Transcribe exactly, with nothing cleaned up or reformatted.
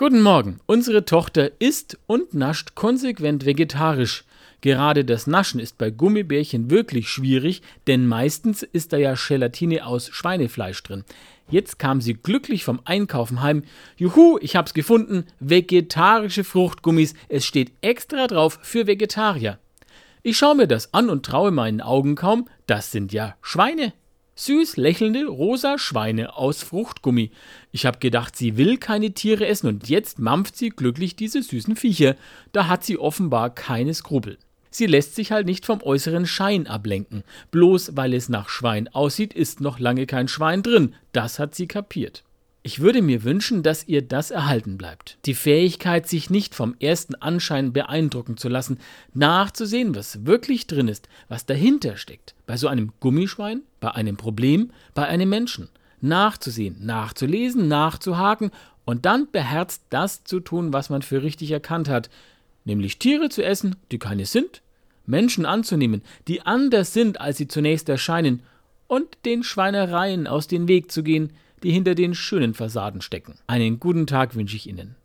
Guten Morgen. Unsere Tochter isst und nascht konsequent vegetarisch. Gerade das Naschen ist bei Gummibärchen wirklich schwierig, denn meistens ist da ja Gelatine aus Schweinefleisch drin. Jetzt kam sie glücklich vom Einkaufen heim. Juhu, ich hab's gefunden. Vegetarische Fruchtgummis. Es steht extra drauf für Vegetarier. Ich schaue mir das an und traue meinen Augen kaum. Das sind ja Schweine. Süß lächelnde rosa Schweine aus Fruchtgummi. Ich habe gedacht, sie will keine Tiere essen und jetzt mampft sie glücklich diese süßen Viecher. Da hat sie offenbar keine Skrupel. Sie lässt sich halt nicht vom äußeren Schein ablenken. Bloß weil es nach Schwein aussieht, ist noch lange kein Schwein drin. Das hat sie kapiert. Ich würde mir wünschen, dass ihr das erhalten bleibt. Die Fähigkeit, sich nicht vom ersten Anschein beeindrucken zu lassen, nachzusehen, was wirklich drin ist, was dahinter steckt. Bei so einem Gummischwein, bei einem Problem, bei einem Menschen. Nachzusehen, nachzulesen, nachzuhaken und dann beherzt das zu tun, was man für richtig erkannt hat. Nämlich Tiere zu essen, die keine sind, Menschen anzunehmen, die anders sind, als sie zunächst erscheinen, und den Schweinereien aus dem Weg zu gehen, die hinter den schönen Fassaden stecken. Einen guten Tag wünsche ich Ihnen.